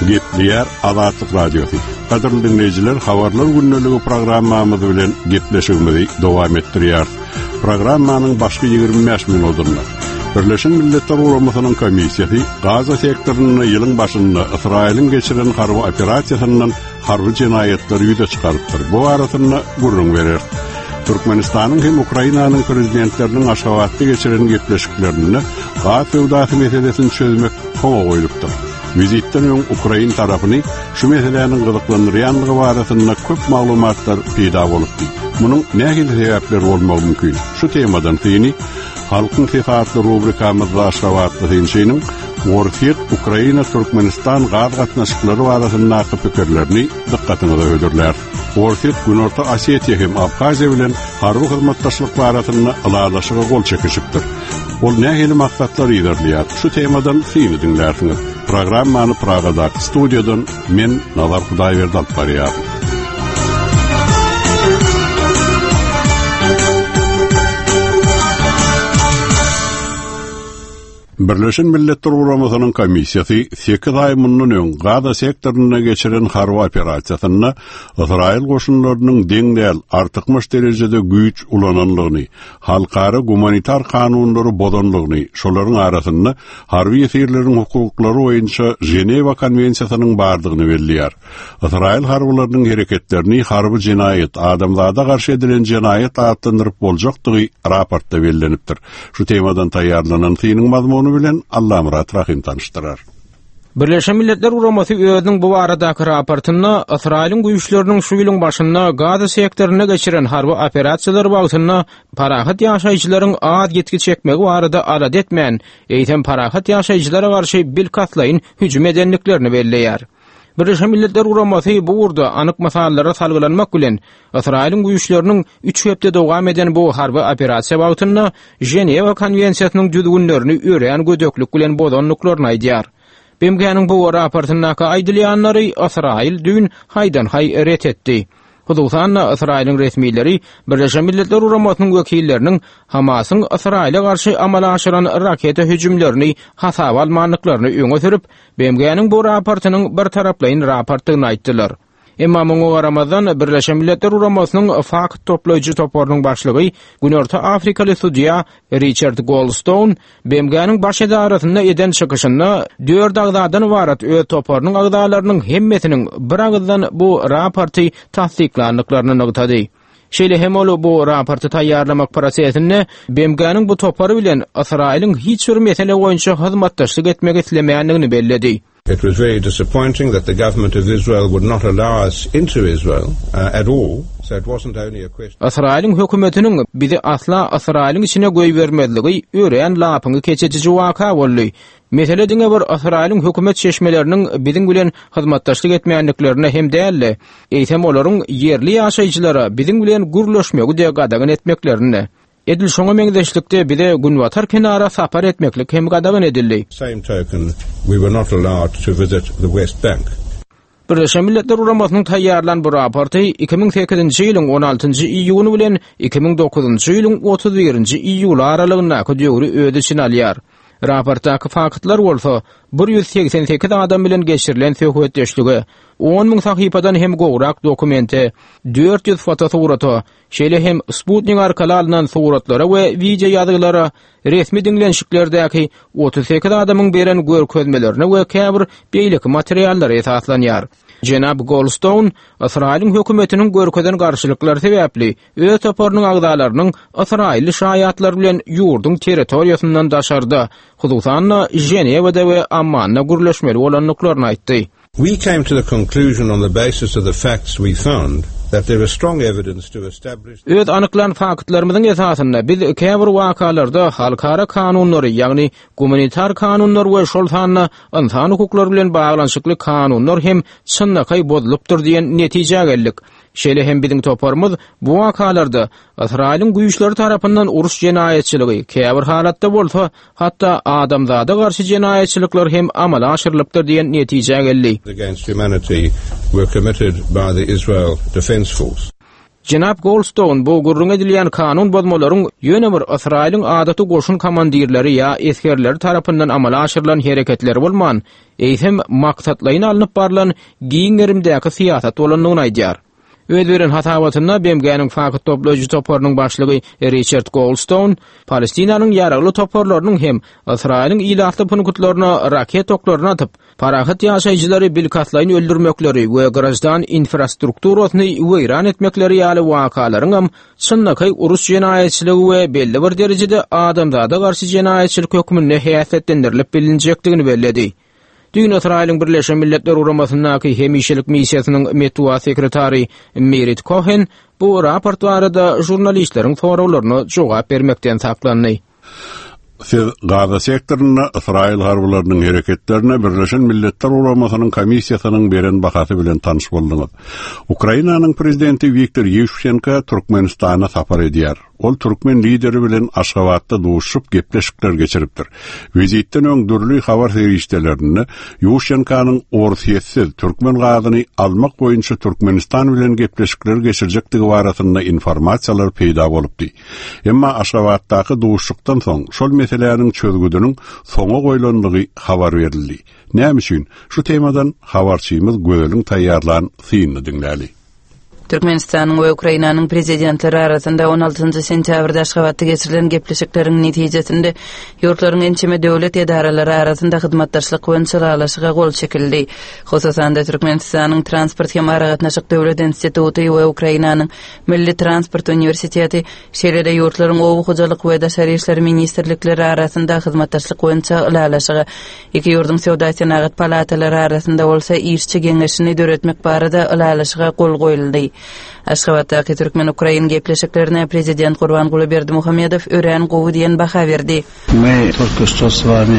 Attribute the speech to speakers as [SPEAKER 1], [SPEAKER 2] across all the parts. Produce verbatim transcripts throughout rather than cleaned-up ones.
[SPEAKER 1] Gepleýär Azatlyk Radiosu. Gaderly dinleýijiler, habarlar günneligi programmamyzy bilen gepleşigimizi dowam etdirýär. Programmanyň başga ýygrimi beş minutynda Birleşen Milletler Uramasının Komisiyasi Gaza sektoruny ýylyň başynda Israýlyň geçiren harby operasiýasyndan harby jinayetleri ýüze çykarypdyr. Bu arasynda gurrun berer. Türkmenistanyň hem Ukrainanyň prezidentleriniň Aşgabatda geçiren gepleşiklerini Gaza sewdasy meselesini çözmek koňa goýulypdyr. Vizitden öň Ukraina tarapyny şu meseleniň gyzyklandyrýanlygy barasynda köp maglumatlar peýda bolupdy. Munyň näme sebäpleri bolmagy mümkin? Şu temadan syny halkyň sifatly rubrikamyzda Aşgabatda dinçiniň Warfet Ukraina Türkmenistan Gaza gatnaşyklary barasyndaky pikirlerini dikkatyňize öýdürler. Warfet Günorta Osetiýa hem Abhaziýa bilen harby hyzmatdaşlyk barasynda alalaşyga gol çekişipdir. Ol nähili maksatlar ýerleýär. Şu temadan syny dinlersiňiz. Programmany Pragada studiýadan men Nazar Hudaýberdi alyp barýar. Birleşen Milletler Uramasının Komisiyasi sekiz ay mundan öň Gaza sektoruny geçiren harby operasiýasyna Israýil goşunlarynyň deňdäl artykmyş derejede güýç ulananlygyny, halkara humanitar kanunlary bozanlygyny, şolaryň arasynda harby ýetirleriň hukuklary boýunça Ženewa konwensiýasynyň bardygyny belliýär. Israýil harbylarynyň hereketlerini harby jinayet, adamzada garşy edilen jinayet adlandyrıp boljakdygy raportda bellenipdir. Şu temadan taýýarlanan synyň mazmuny bilen Allah Murat Rahim tanıştırar.
[SPEAKER 2] Birleşen Milletler Uramasy özüniň bu baradaky raportyna Israýlyň güýçleriniň şu ýylyň başynda Gaza sektoruny geçiren harby operasiýalary bagtynda parahat ýaşaýjylaryň az getgi çekmegi barada alat etmän, eýtem parahat ýaşaýjylara garşy bil katlaýyn hüjüm edenliklerini belleýär. Birleşen Milletler Uramasy bu urda anyk masallara salgylanmak bilen Israýlyň güýçleriniň üç hepde dowam eden bu harby operasiýa bagtynda Ženewa konwensiýasynyň düzgünlerini öýren gödöklük bilen bozanlyklaryny aýdýar. B M G'niň bu raportyna aýdylýanlary Israýil dün haýdan haý ret etdi. Hususan Israýlyň resmileri Birleşen Milletler Uramasynyň wekilleriniň Hamasyň Israýla garşy amala aşyran raketa hüjümlerini hasaba almanlyklaryny öňe sürüp, B M G'niň bu raportynyň bir taraplaýyn raportyny aýtdylar. Emma muňa Ramazan Birleşen Milletler Uramasynyň fakt toplaýjy toporynyň başlygy Günorta Afrikaly sudiýa Richard Goldstone B M G'niň baş edarasynda eden çykyşynda dört agzadan ibaret ö toporynyň agzalarynyň hemmesiniň bir agzdan bu raporty tasdiklandyklaryny nogtady. Şeýle hem ol bu raporty taýýarlamak prosesinde B M G'niň bu topary bilen Israýlyň hiç bir mesele boýunça hyzmatdaşlyk etmek islemeýändigini belledi.
[SPEAKER 3] It was very disappointing that the government of Israel would not allow us into Israel uh, at all. So it wasn't only a question.
[SPEAKER 2] Israýlyň hökümetiniň bizi asla Israýlyň içine goý bermedligi öýren lapyny keçici waka boldy. Mesele diňe bir Israýlyň hökümet çeşmeleriniň biziň bilen hyzmatdaşlyk etmeýänliklerine hem dälle. Eýtem olaryň yerli ýaşaýjylara biziň bilen gurlaşmagy diýip gadagan etmeklerini. Edil şoňa meňdeşlikde bize Günwatar kenara sapar etmeklik hem gadagan edildi.
[SPEAKER 3] Same token, we were not allowed to visit the West Bank.
[SPEAKER 2] Birleşen Milletler Uramasynyň taýýarlan bu raporty iki ming sekizinji ýylyň on altynjy iýuny bilen iki ming dokuzynjy ýylyň otuz birinji iýul aralygynda ködüýüri öýde için alýar. Raportdaky faktlar bolsa bir yüz seksen sekiz adam bilen geçirilen söhbetdeşligi, on ming sahypadan hem gowrak dokumente, dört yüz fotosuraty, şeýle hem Sputnik arkaly alynan suratlara we video ýazylara, resmi dinlenşiklerdäki otuz sekiz adamyň beren görkezmelerini we käbir beýleki materiallary esaslanýar. Jenab Goldstone, Israýlyň hökümetiniň görkezen garşylyklary sebäpli öz toporynyň agdalarynyň Israýly şaýatlar bilen ýurdun territoriýasyndan daşarda, hususan Ženewada we Ammanda gürleşmeli bolanlyklaryny aýtdy.
[SPEAKER 3] We came to the conclusion on the basis of the facts we found that there is strong evidence to establish
[SPEAKER 2] Öz anyklan faktlarymyzyň esasynda biz käbir wakalarda halkara kanunlary, ýagny humanitar kanunlar we şol sanly insan hukuklary bilen baglanşykly kanunlar hem çynnakay bozulypdyr diýen netije geldik. Şeýle hem biziň toparymyz bu wakalarda Israýlyň güýçleri tarapyndan uruş jenaýetçiligi, käbir halatda bolsa hatda adamzada garşy jenaýetçilikler hem amala aşyrylypdyr diýen netije geldi.
[SPEAKER 3] Against humanity were committed by the Israel Defense Force.
[SPEAKER 2] Jenap Goldstone bu gurrun edilýän kanun bozmalaryň ýöne bir Israýlyň adaty goşun komandirleri ýa eskerleri tarapyndan amala aşyrylan hereketleri bolman, eýsem maksatlaryň alınıp barılan giňerimdäki siýasat bolanlygyny aýdýar. Ödüren hatawatyna B M G'niň fakat toplayıcı toporlygyň başlygy Richard Goldstone, Palestinanyň ýaragly toporlarynyň hem Israýlyň ilatly punktlaryna raket oklaryny atyp, parahat ýaşaýjylary bilkatlaryny öldürmekleri we grajdan infrastrukturasyny weýran etmekleri ýaly wakalaryň hem çynnaky urus jenaýetçiligi we belli bir derejede adamzada garşy jenaýetçilik hökmüne häsiýetlendirilip bilinjekdigini belledi. Dünya Israýlyň Birleşen Milletler Uramasyndaky hemişelik missiýasynyň metbuat sekretary Merit Cohen bu raport barada jurnalistleriň sorawlaryna jogap bermekden saklandy.
[SPEAKER 1] Siz Gaza sektoruna Israil harbylarynyň hereketlerine Birleşen Milletler Uramasynyň komissiýasynyň beren bahasy bilen tanyş boldyňyz. Ukrainanyň prezidenti Viktor Ýushchenko Türkmenistana sapar edýär. Ol Türkmen lideri bilen Aşgabatda duşup gepleşikler geçiripdir. Vizitden öňdürli habar serişdelerini Ýushchenkanyň orsiýetsiz Türkmen gazyny almak boýunça Türkmenistan bilen gepleşikler geçirjekdigi barasynda informasiýalar peýda bolupdy. Emma Aşgabatdaky duşukdan soň şol meselelerin çözgüdünün soňa goýulandygy habar berildi. Näme üçin? Şu temadan habarçymyz Gözelin taýýarlan synyny dinläli.
[SPEAKER 4] Türkmenistanyň we Ukrainanyň prezidentleri arasynda on altynjy sentýabrda Aşgabatda geçirilen gepleşikleriň netijesinde ýurtlaryň ençeme döwlet edaralary arasynda hyzmatdaşlyk we çyralaşyga gol çekildi. Hosusan da Türkmenistanyň transport hem aragatnaşyk döwlet instituty we Ukrainanyň Milli Transport Universiteti şeýle-de ýurtlaryň owu hojalyk we daşary işler ministrlikleri arasynda hyzmatdaşlyk we çyralaşyga iki ýurdun sowda senagat palatalary arasynda bolsa işçi geňeşini döretmek barada ılalaşyga gol goýuldy. Aşgabatdaky Türkmen-Ukrain gepleşiklerine prezident Gurbanguly Berdimuhammedow ören gowy diýen baha berdi.
[SPEAKER 5] Мы только что с вами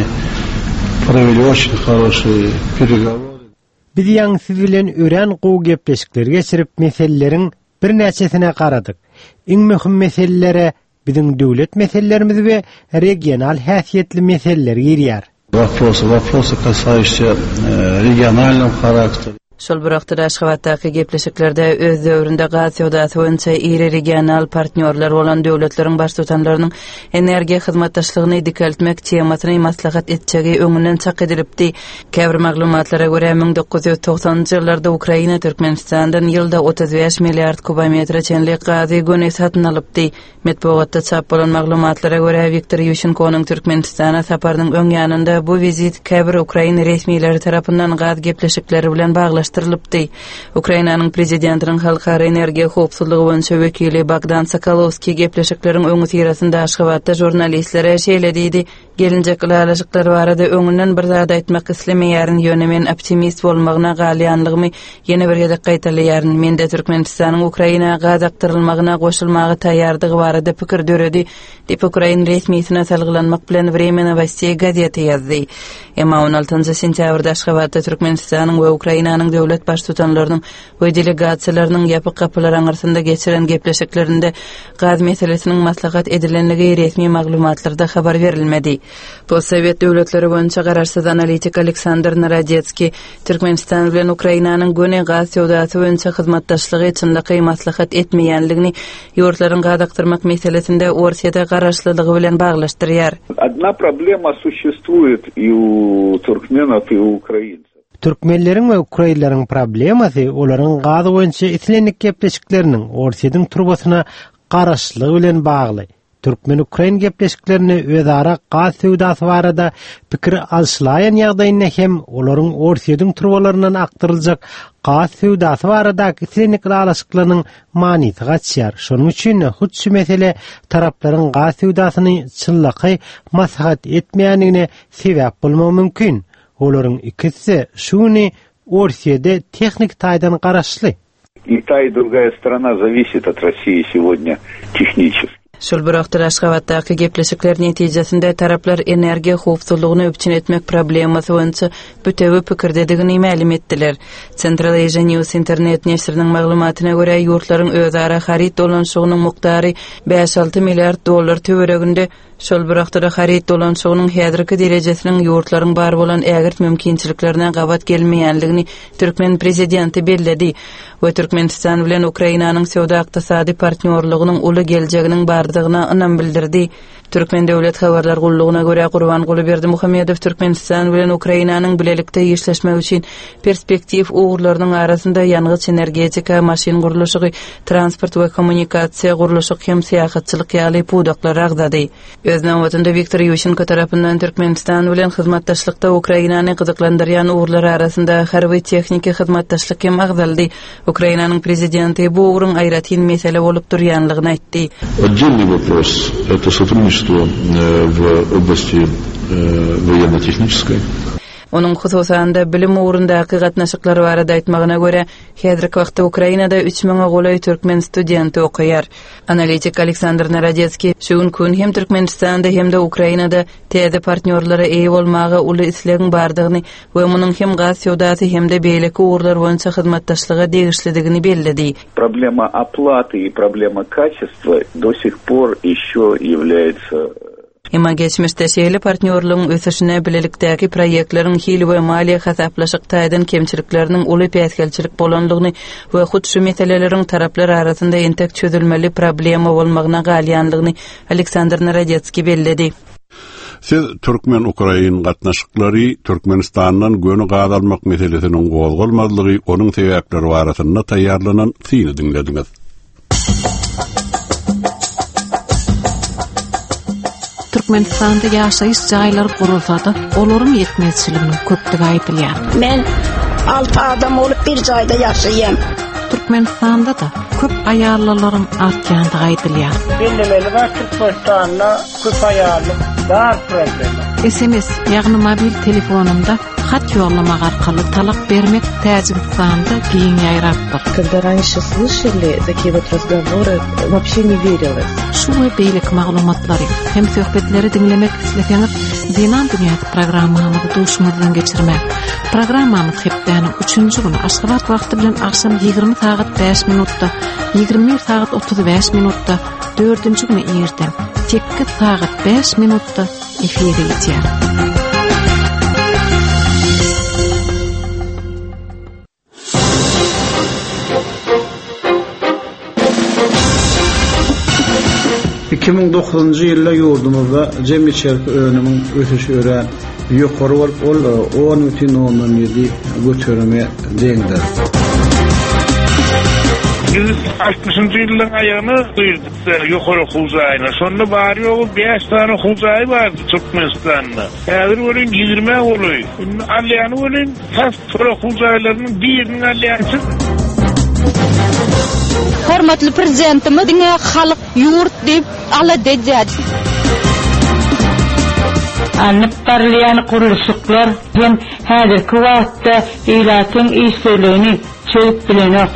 [SPEAKER 5] провели очень хорошие переговоры.
[SPEAKER 6] Biz ýaňsy bilen ören gowy gepleşikler geçirip meseleleriň bir näçesine garadyk. Iň möhüm meselelere biziň döwlet meselelerimiz we regional häsiýetli meseleler girýär.
[SPEAKER 5] Вопросы, вопросы, касающиеся регионального характера.
[SPEAKER 4] Şol bir wagtda Aşgabatdaky gepleşiklerde öz döwründe gaz sowdasy boýunça iri regional partnýorlar bolan döwletleriň baş tutanlarynyň energiýa hyzmatdaşlygyny dikeltmek temasyny maslahat etjegi öňünden çak edilipdi. Käbir maglumatlara görä bin dokuz ýüz togsanjy ýyllarda Ukraina Türkmenistandan ýylda otuz beş milliard kubometr çenlik gazy göne satyn alypdy. Metbuatda çap bolan maglumatlara görä Viktor Ýushchenkoň Türkmenistana saparynyň öň ýanynda bu vizit käbir Ukraina resmiýetleri tarapyndan gaz gepleşikleri bilen baglaş Ukrainanyň prezidentiniň halkara energiýa howpsuzlygy boýunça wekili Bogdan Sokolovski gepleşikleriň öňü tirasynda Aşgabatda jurnalistlere şeýle diýdi: "Gelinjek ýalaşyklar barada öňünden bir zat aýtmak islemeýärin ýöne men optimist bolmagyna galyanlygymy ýene bir ýerde gaýtalýaryn. Men de Türkmenistanyň Ukraina gaz aktyrylmagyna goşulmagy taýýardygy barada pikir döredi" diýip Ukraina resmiýetine salgylanmak bilen Время новостей gazety ýazdy. Emma on altynjy sentýabrda Aşgabatda Türkmenistanyň we Ukrainanyň döwlet baş tutanlarynyň we delegasiýalarynyň ýapyk kapylar arasynda geçiren gepleşiklerinde gaz meselesiniň maslahat edilenligi resmi maglumatlarda habar berilmedi. Bu Sowet döwletleri boýunça gararsız analitik Aleksandr Narodetski Türkmenistan bilen Ukrainanyň göne gaz sowdasy boýunça hyzmatdaşlygy çyndaky maslahat etmeýänligini ýurtlaryň gaz aktyrmak meselesinde Orsiýada garaşlylygy bilen baglaşdyrýar.
[SPEAKER 7] Одна проблема существует и у туркменов, и у украинцев.
[SPEAKER 6] Türkmenleriň we Ukrainlaryň problemasy olaryň gaz boýunça islenik gepleşikleriniň Orsiýadyň turbasyna garaşlygy bilen bagly. Türkmen-Ukrain gepleşiklerini özara gaz sowdasy barada pikir alşylaýan ýagdaýynda hem olaryň Orsiýadyň turbalaryndan aktyryljak gaz sowdasy baradaky islenik ýalaşyklarynyň manysy gaçýar. Şonuň üçin hut şu mesele taraplaryň gaz sowdasyny çynlaky maslahat etmeýänligine sebäp bolmagy mümkin. Olaryň ikisi şuny Orsiýada техник taýdan garaşly.
[SPEAKER 7] И та, и другая сторона зависит от России сегодня технически.
[SPEAKER 4] Şol bir wagtda Aşgabatdaky gepleşikler netijesinde taraplar energiýa howpsuzlygyny öpçün etmek problemasy boýunça bütewi pikirdedigini ma'lum etdiler. Central Asia News internet näşriniň maglumatyna görä ýurtlaryň özara harit dolanşygynyň mukdary beş alty milliard dollar töwereginde Şol bir wagtda harit dolanşygynyň häzirki derejesiniň ýurtlaryň bar bolan ägirt mümkinçiliklerine gabat gelmeýänligini Türkmen prezidenti belledi. We Türkmenistan bilen Ukrainanyň sowda-ykdysady partnerligynyň uly geljeginiň bardygyna ynam bildirdi. Türkmen Döwlet Habarlar Gullugyna görä Gurban Gulyberdi Muhammedow Türkmenistan bilen Ukrainanyň bilelikde ýeşleşmek üçin perspektiv ugurlarynyň arasynda ýangıç energetika, maşin guruluşy, transport we kommunikasiýa guruluşy hem syýahatçylyk ýaly pudaklar agdady. Öz nowatynda Viktor Yushchenko tarapyndan Türkmenistan bilen hyzmatdaşlykda Ukrainany gyzyklandyrýan ugurlar arasynda harby texniki hyzmatdaşlyk hem agdaldy. Ukrainanyň prezidenti bu ugurun aýratyn mesele bolup durýanlygyny aýtdy.
[SPEAKER 8] Отдельный вопрос – это сотрудничество в области военно-технической.
[SPEAKER 4] Onun hususanda bilim uğrundaky gatnaşyklary barada aýtmagyna görä, häzirki wagtda Ukrainada üç miňe golay türkmen studenti okuýar. Analitik Aleksandr Narodetski şuň gün hem Türkmenistanda hem de Ukrainada täze partnerlere eýe bolmagy uly islegiň bardygyny we munyň hem gaz sowdasy hem de beýleki uğurlar boýunça hyzmatdaşlyga degişlidigini belledi.
[SPEAKER 7] Проблема оплаты и проблема качества до сих пор ещё является.
[SPEAKER 4] Emma geçmişde şeýle partnerligiň ösüşine bilelikdäki proýektleriň hili we maliýe hasaplaşyk taýdan kemçilikleriniň uly päsgelçilik bolanlygyny we hut şu meseleleriň taraplar arasynda entek çözülmeli problema bolmagyna galýanlygyny Aleksandr Narodetski belledi.
[SPEAKER 1] Siz Türkmen-Ukrain gatnaşyklary Türkmenistanyň göni gaz almak meselesiniň gowgalmadygy, onuň sebäpleri barasynda taýýarlanan syny dinlediňiz.
[SPEAKER 9] Türkmenistanda ýaşaýyş jaýlary gurulsa-da, olaryň ýetmezçiliginiň köplügi aýdylýar.
[SPEAKER 10] Men altı adam olup bir jaýda ýaşaýam.
[SPEAKER 9] Türkmenistanda da köp aýallalaryň artýandygy aýdylýar.
[SPEAKER 11] Bellemeli var Türkmenistanda köp aýally dar problema.
[SPEAKER 9] S M S ýagny mobil telefonumda hat yollamak arkaly talak bermek Tajikistan'da giyin ýaýrapdyr.
[SPEAKER 12] Когда раньше слышали такие вот разговоры, вообще не верилось.
[SPEAKER 9] Şu we beýleki maglumatlary hem söhbetleri dinlemek isleseňiz, Dinan Dünýä programmamyzy duşmazdan geçirmek. Programmamyz hepdäniň üçünji güni Aşgabat wagty bilen akşam ýygrimi saat beş minutda, ýygrimi bir saat otuz beş minutda, dördünji güni ertem sekiz saat beş minutda efire ýetýär.
[SPEAKER 5] iki ming dokuzunji ýylda ýurdumyzda jemgyýetçilik önümiň ösüşi ören ýokary bolup ol on üçin ondan ýedi götürme deňdir.
[SPEAKER 11] altmışyncı ýylyň aýagyny duýduk ýokary huzaýyna. Şonda bary ýogy beş tane huzaý bardy Türkmenistanda. Häzir bolan ýygrimi boly. Alýany bolan tas huzaýlarynyň biriniň alýansy.
[SPEAKER 13] Hormatly prezidentimiz diňe halyk ýurt diýip ala dejädi.
[SPEAKER 14] Anıp barlayan kuruluşlar hem häzirki wagtda ilatyň işlerini çöp bilenok.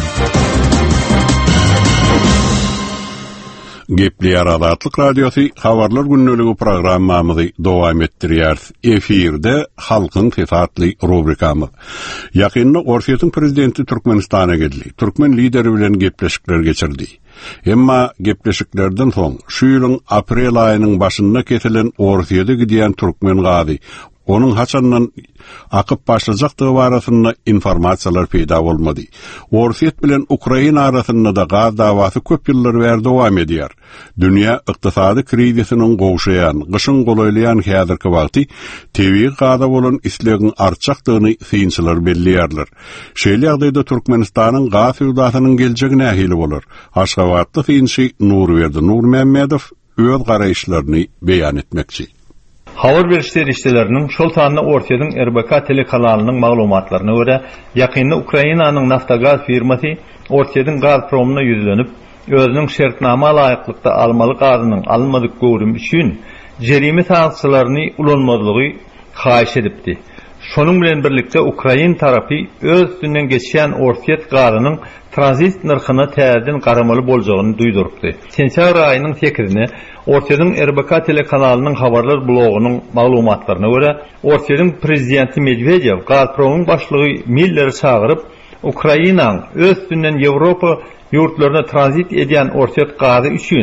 [SPEAKER 1] Gepli Aradatlyk Radiosu Habarlar Günnöligi programmamyzy dowam etdirýär. Efirde halkyň tefatly rubrikamyz. Ýakynda Orsiýatyň prezidenti Türkmenistana geldi. Türkmen lideri bilen gepleşikler geçirdi. Emma gepleşiklerden soň şu ýylyň aprel aýynyň başynda kesilen Orsiýada gidýän türkmen gazy onun haçandan akıp başlajakdygy barasynda informasiýalar peýda bolmady. Orsiýet bilen Ukraina arasynda da gaz dawasy köp ýyllar bäri dowam edýär. Dünýä ykdysady krizisiniň gowşaýan, gyşyň golaýlayan häzirki wagty tebii gaza bolan islegiň artjakdygyny synçylar belliýärler. Şeýle ýagdaýda Türkmenistanyň gaz sowdasynyň geljegi nähili bolar? Aşgabatly synçy Nurberdi Nurmemmedow öz garaýşlaryny beýan etmekçi.
[SPEAKER 15] Habar berişleri işçilerinin şol taýda Orsiýadyň R B K telekanalının maglumatlaryna görä, ýakynda Ukrainanyň Naftogaz firmasy Orsiýadyň Gazpromuna ýüzlenip, özüniň şertnama laýyklykda almaly gazynyň almadyk göwrüm üçin jerime sanksiýalaryny ulanmadygy haýyş edipdi. Şonuň bilen birlikde Ukrain tarapy öz üstünden geçýän Orsiýet gazynyň tranzit narhyny täzeden garamaly boljagyny duýdurupdy. Sentýabr aýynyň sekizine Orsiýadyň R B K telekanalının habarlar blogunyň maglumatlaryna görä, Orsiýadyň prezidenti Medvedew Gazpromyň başlygy milleri çagyryp, Ukrainaň öz üstünden Ýewropa ýurtlaryna tranzit edýän Orsiýet gazy üçin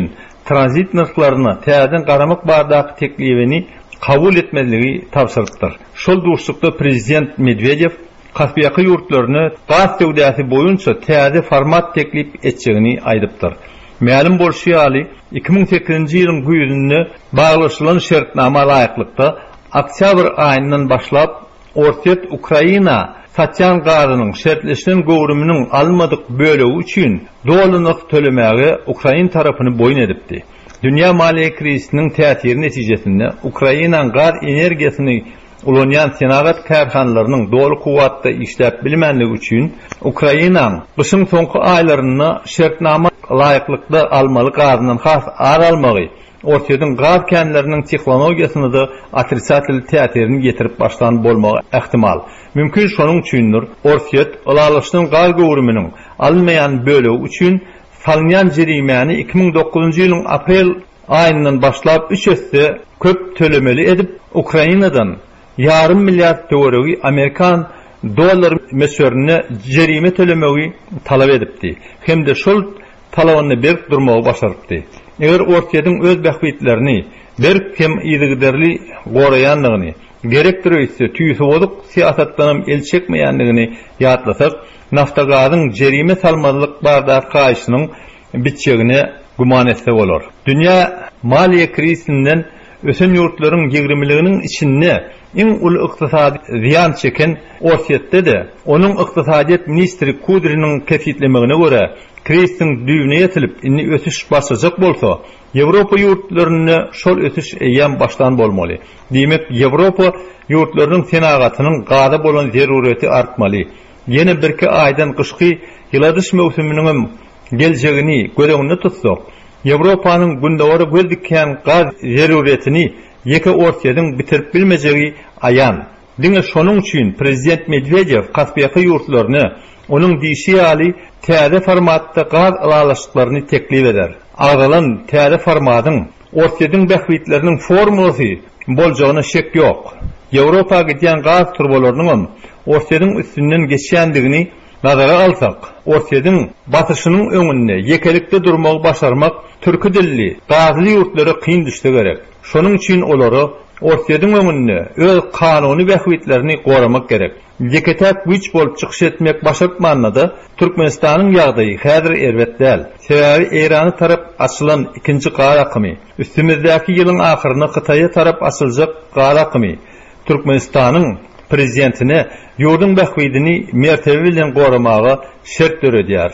[SPEAKER 15] transit narxlaryny täzeden garamak bardaky teklifini kabul etmezligi tapşyrypdyr. Şol duruşlukda Prezident Medvedev Kaspiýaky ýurtlaryny gaz töwdäsi boýunça täze format teklip etjegini aýdypdyr. Ma'lum bolşýaly iki ming sekizinji ýylyň güýünde baglaşylan şertnama laýyklykda oktyabr aýyndan başlap Ortiýet Ukraina satýan gazynyň şertleşen gowrumynyň almadyk bölegi üçin dolanyk tölemäge Ukraina tarapyny boýun edipdi. Dünýä maliýe krizisiniň täsiri netijesinde Ukrainanyň gaz energiýasyny ulanyan senagat karhanlarynyň dolu kuwatda işläp bilmenligi üçin Ukraina gyşyň soňky aýlaryny şertnama laýyklykda almaly gazynyň has ar almagy Ortiýetin gaz kenleriniň texnologiýasyny da otrisatyl täsirini getirip başlan bolmagy ähtimal. Mümkin şonuň üçindir Ortiýet ulalyşyň gaz gowrumynyň almaýan bölegi üçin salynýan jerimäni iki ming dokuzunji ýylyň aprel aýyndan başlap üç esse köp tölemeli edip Ukrainadan yarım milyar dolarly Amerikan dolar meşörüne jerime tölemegi talap edipdi. Hem de şol talabyny berip durmagy başarypdy. Eger Ortiýetin öz bähwitlerini bir kim ýygyderli goraýanlygyny gerekdir etse tüýsü bolduk siýasatdanam el çekmeýänligini ýatlasak, naftagazyň jerime salmalyk bardak gaýşynyň bitjegine guman etse bolar. Dünýä maliýe krizisinden ösen ýurtlaryň ýigrimeliginiň içinde iň uly ykdysady ziýan çeken Ortiýetde de onuň ykdysadyet ministri Kudrynyň kesitlemegine görä krizisiň düýbüne ýetilip inni ötüş başlajak bolsa, Ýewropa ýurtlaryny şol ötüş eýen başlan bolmaly. Diýmek, Ýewropa ýurtlarynyň senagatynyň gada bolan zerureti artmaly. Ýene birki aýdan gyşky ýyladyş mewsüminiň geljegini göreňinde tutsak, Ýewropanyň gündäwere gözdikän gaz zeruretini ýeke Ortiýetin bitirip bilmejegi aýan. Diňe şonuň üçin Prezident Medvedev Kaspiýaky ýurtlaryny onuň diýişi ýaly täze formatda gaz alalaşyklaryny teklip eder. Agalan täze formatyň Ortiýetin bähwitleriniň formulasy boljagyna şek ýok. Ýewropa gidýän gaz turbolarynyň Ortiýetin üstünden geçýändigini nazara alsak, Ortiýetin batyşynyň öňünde ýekelikde durmagy başarmak türki dilli gazly ýurtlary kyn düşse gerek. Şonuň üçin olary Ortiýetin öňünde öz kanuny bähwitlerini goramak gerek. Ýeketäk güç bolup çykyş etmek başartmanda Türkmenistanyň ýagdaýy häzir erbet däl. Sebäbi Eýrany tarap açylan ikinji gaz akymy, üstümizdäki ýylyň ahyryna Hytaýa tarap açyljak gaz akymy Türkmenistanyň prezidentine ýurdun bähwidini mertebe bilen goramaga şert döredýär.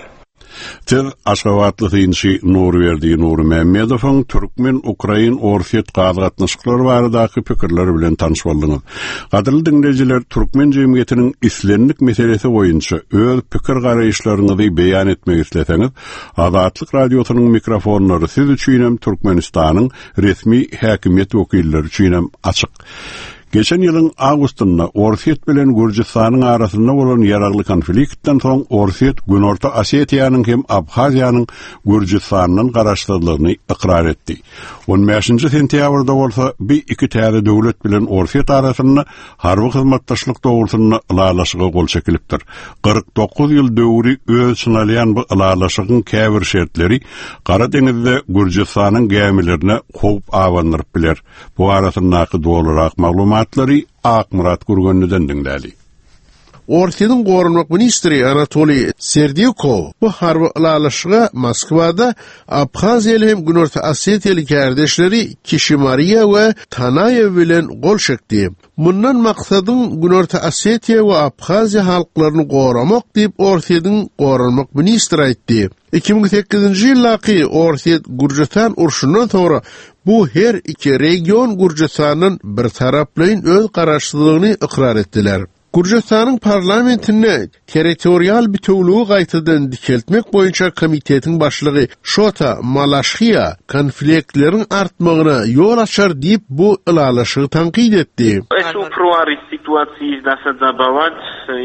[SPEAKER 1] Ter Aşgabatly synçy Nurberdi Nurmammedowyň Türkmen Ukrain Ortiýet gatnaşyklary baradaky pikirleri bilen tanyş boldyňyz. Gadyrly dinleýijiler, Türkmen jemgyýetiniň islenlik meselesi boýunça öz pikir garaýşlaryňyzy beýan etmek isleseňiz, Azatlyk radiosynyň mikrofonlary siz üçin hem Türkmenistanyň resmi häkimiýet wekilleri üçin hem açyk. Geçen ýylyň awgustynda Ortiýet bilen Gürjistanyň arasynda bolan ýaragly konfliktden soň Ortiýet Günorta Osetiýanyň hem Abhaziýanyň Gürjistanyň garaşdyrlygyny ikrar etdi. on beşinji sentýabrda bolsa bir iki täze döwlet bilen Ortiýet arasynda harby hyzmatdaşlyk dogrusyna ulalaşyga gol çekilipdir. kırk dokuz ýyl döwri öz sınalýan bu ulalaşygyň käbir şertleri Gara deňizde Gürjistanyň gemilerine howp awandyryp biler. Bu arasyndaky dolarak maglumatlary Akmurat Gurgönüden dinläli.
[SPEAKER 16] Ortiýetin gorunmak ministri Anatoliy Serdyukov bu harby ulalaşyga Moskwada Abhaziýa hem Günorta Osetiýaly kardeşleri Kişimariya we Tanayew bilen gol çekdi. Mundan maksadyň Günorta Osetiýa we Abhaziýa halklaryny goramak diýip Ortiýetin gorunmak ministri aýtdy. iki ming sekizinji ýyllaky Ortiýet Gürjistan urşundan sonra bu her iki region Gürjistanyň bir taraplyň öz garaşdyrlygyny ikrar etdiler. Gürjistanyň parlamentine territorial bütünlüğü gaýtadan dikeltmek boýunça komitetiň başlygy Shota Malashkiya konfliktleriň artmagyna ýol açar diýip bu ulalaşygy tankyd etdi.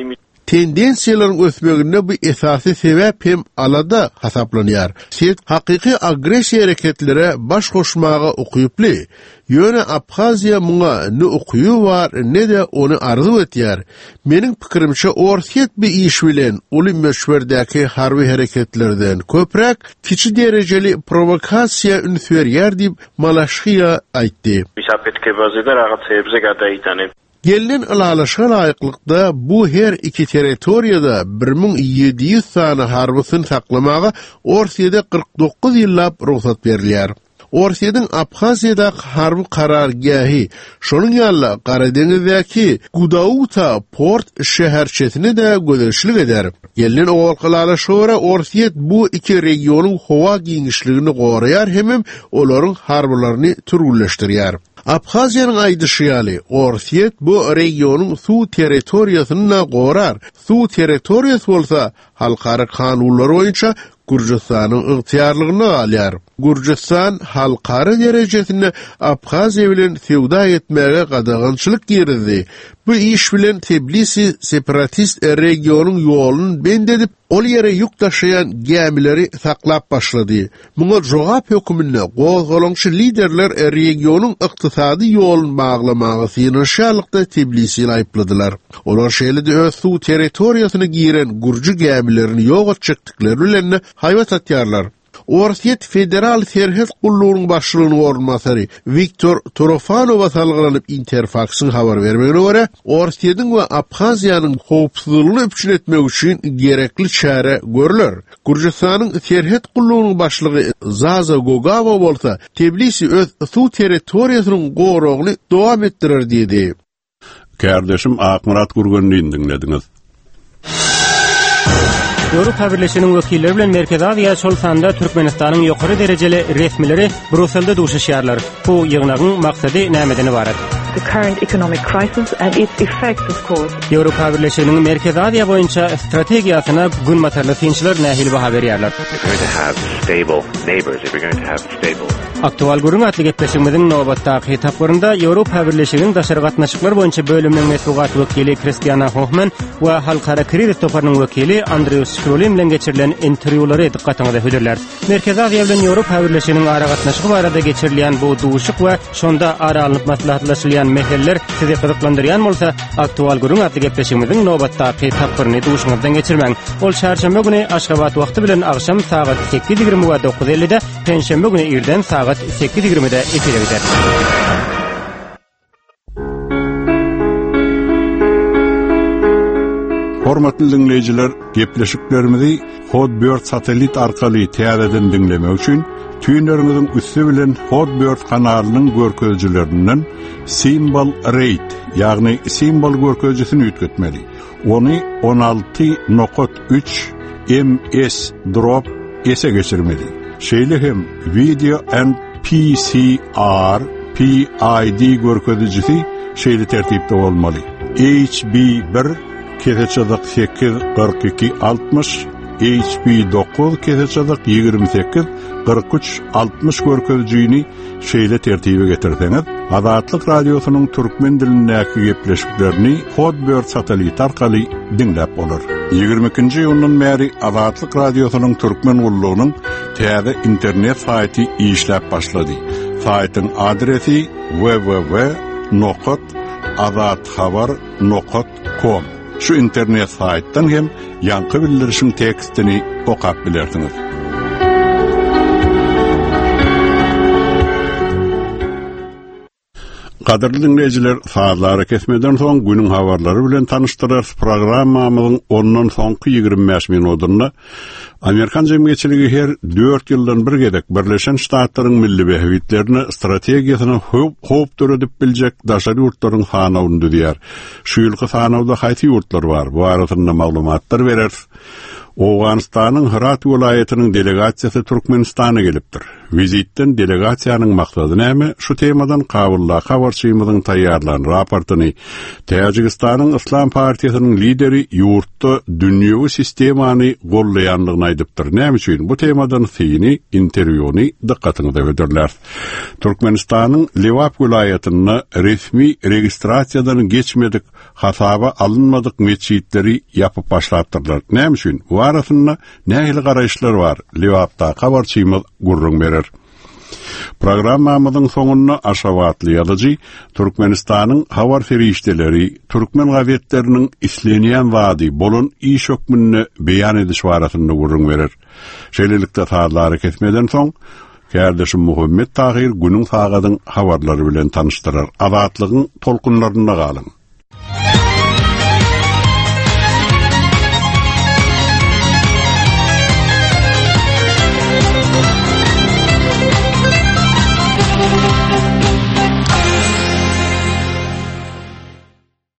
[SPEAKER 16] tendensiýalaryň ösmegine bu esasy sebäp hem alada hasaplanýar. Set hakyky agresiýa hereketlere baş goşmagy ukyply. Ýöne Abhaziýa muňa ne ukyýy bar, ne de onu arzu etýär. Meniň pikirimçe orsiýet bir iş bilen uly meşwerdäki harby hereketlerden köprek kiçi derejeli provokasiýa ünsürýär diýip Malaşhyýa aýtdy. Gelinen alalaşa laýyklykda bu her iki territoriýada bir min yedi ýüz sany harbysyny saklamaga Orsiýada kırk dokuz ýyllap ruhsat berilýär. Orsiýadyň Abhaziýada harby karargahy, şonuň ýaly Garadeňizdäki Gudauta port şäherçesini de gözeşlik eder. Gelinen owalkylalaşa görä Orsiýet bu iki regionyň howa giňişligini goraýar hem olaryň harbylaryny türgülleşdirýär. Abhaziýanyň aýdyşy Orsiýet bu regionyň suw territoriýasyny gorar. Suw territoriýasy bolsa halkara kanunlar boýunça Gürjistanyň ygtyýarlygyna alýar. Gürjistan halkara derejesinde Abhaziýa bilen sewda etmäge gadagançylyk girdi. Bu iş bilen Tbilisi separatist regionyň ýoluny bendedip, ol ýere ýük taşıyan gemileri saklap başlady. Muňa jogap hökümine gozgolançy liderler regionyň ykdysady ýolun baglamagy synşalykda Tbilisi'ni aýpladylar. Olar şeýle de öz suw territoriýasyna giren gurju gemilerini ýok etjekdikleri bilen haýbat atýarlar. Orsiýet federal serhet gullugynyň başlygyny ornmasary Viktor Torofanowa salgylanyp Interfax'yň habar bermegine görä, Orsiýadyň we Abhaziýanyň howpsuzlygyny üçin etmek üçin gerekli çäre görüler. Gürjistanyň serhet gullugynyň başlygy Zaza Gogawa bolsa, Tbilisi öz suw territoriýasynyň goragyny dowam etdirer diýdi.
[SPEAKER 1] Kardeşim Akmurat Gurgunlyň dinlediňiz.
[SPEAKER 2] Ýewropa Birleşiginiň wekilleri bilen Merkezi Aziýa şolsanda Türkmenistanyň ýokary derejeli resmileri Bruselde duşuşýarlar. Bu ýygnagyň maksady nämeden ibaret?
[SPEAKER 12] The current economic crisis and its effects, of course.
[SPEAKER 2] Ýewropa Birleşiginiň Merkezi Aziýa boýunça strategiýasyna gün matarly synçylar nähili baha berýärler. Aktual gurun atly gepleşigimiziň nobatdaky etaplarynda Ýewropa Birleşiginiň daşary gatnaşyklar boýunça bölüminiň mes'ulat wekili Christiana Hoffman we halkara kredit toparynyň wekili Andreas Schrolin bilen geçirilen interwýulary diqqatyňyza höderler. Merkezi Aziýa bilen Ýewropa Birleşiginiň ara gatnaşygy barada geçirilen bu duşuk we şonda ara alınıp maslahatlaşylan meseleler sizi gyzyklandyrýan bolsa, aktual gurun atly gepleşigimiziň nobatdaky etaplaryny duşuňyzdan geçirmäň. Ol şarşamba güni Aşgabat wagty bilen agşam saat sekiz ýigirme we dokuz ellide, penşembe güni irden saat sekiz ýigirmede efire gider.
[SPEAKER 1] Hormatly dinleyijiler, gepleşiklerimizi Hotbird satelit arkaly täzeden dinlemek üçin tüýünleriňiziň üstü bilen Hotbird kanalynyň görkezjilerinden Symbol Rate, ýagny Symbol görkezjisini ýetgetmeli. Ony on alty nokta üç M S drop ese geçirmeli. Şeýle hem Video and P C R P I D görkezjisi şeýle tertipde bolmaly. H B bir keseçadak sekiz kırk iki altmış, H B dokuz keseçadak ýigirme sekiz kırk üç altmış görkezjini şeýle tertibe getirseňiz, Azatlyk radiosynyň türkmen dilindäki gepleşiklerini Hotbird satelit arkaly dinläp bolar. ýygrimi ikinji ýylyň bäri Azatlyk radiosynyň türkmen gullugynyň täze internet saýty işläp başlady. Saýtyň adresi w w w nokta azathabar nokta com. Şu internet saýtdan hem ýanky bildirişiň tekstini okap bilersiňiz. Kaderli dinleyijiler, saatlara kesmeden soň günüň habarlary bilen tanıştyrar programmamyzyň ondan soňky ýygrimi beş minutyny Amerikan jemgyýetçiligi her dört ýyldan bir gedek Birleşen Ştatlaryň milli behewitlerini strategiýasyny howp döredip biljek daşary ýurtlaryň hanawyny düdýär. Şu ýylky hanawda haýsy ýurtlar bar? Bu arasynda maglumatlar berer. Owganistanyň Herat welaýatynyň delegasiýasy Türkmenistana gelipdir. Vizitten delegasiýanyň maksady näme? Şu temadan kabulla habarçymyzyň taýýarlanan raportyny Täjikistanyň Islam partiýasynyň lideri ýurtda dünýäwi sistemany gollaýanlygyny aýdypdyr. Näme üçin? Bu temadan syny interwýuny dikkatyňizde öderler. Türkmenistanyň Lewap vilayatyny resmi registrasiýadan geçmedik, hasaba alınmadyk meçhitleri ýapyp başlatdyrlar. Näme üçin? Bu arasynda nähili garaýşlar bar? Lewapda habarçymyz gurrun berer. Programmamyzyň soňuna aşawatly ýazyjy Türkmenistanyň hawar ferişdeleri türkmen gazetleriniň islenýän wady bolan iş hökmüni beýan ediş barasynda gurrun berer. Şeýlelikde taýlary kesmeden soň Kardeşim Muhammed Tahir günün sagadyň habarlary bilen tanıştyrar. Azatlygyň tolkunlaryna galyň.